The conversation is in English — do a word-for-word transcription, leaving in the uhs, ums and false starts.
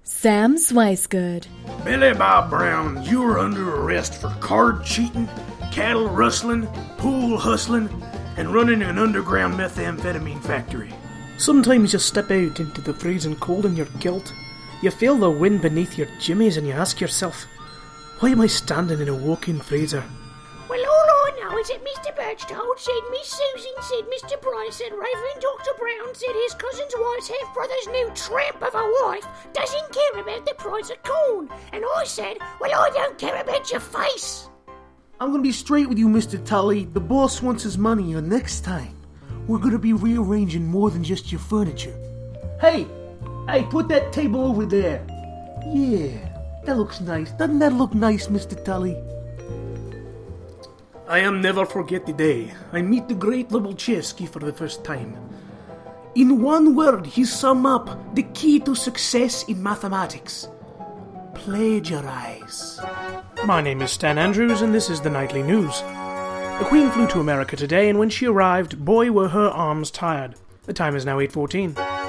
Sam Swicegood. Billy Bob Brown, you're under arrest for card cheating, cattle rustling, pool hustling, and running an underground methamphetamine factory. Sometimes you step out into the freezing cold in your guilt. You feel the wind beneath your jimmies and you ask yourself, why am I standing in a walk-in freezer? Well, all I know is that Mister Birchtold said Miss Susan said Mister Bryce said Reverend Doctor Brown said his cousin's wife's half-brother's new tramp of a wife doesn't care about the price of corn. And I said, well, I don't care about your face. I'm going to be straight with you, Mister Tully. The boss wants his money, and next time, we're going to be rearranging more than just your furniture. Hey! Hey, put that table over there. Yeah, that looks nice. Doesn't that look nice, Mister Tully? I am never forget the day I meet the great Lobachevsky for the first time. In one word, he sum up the key to success in mathematics. Plagiarize. My name is Stan Andrews, and this is the Nightly News. The Queen flew to America today, and when she arrived, boy were her arms tired. The time is now eight fourteen.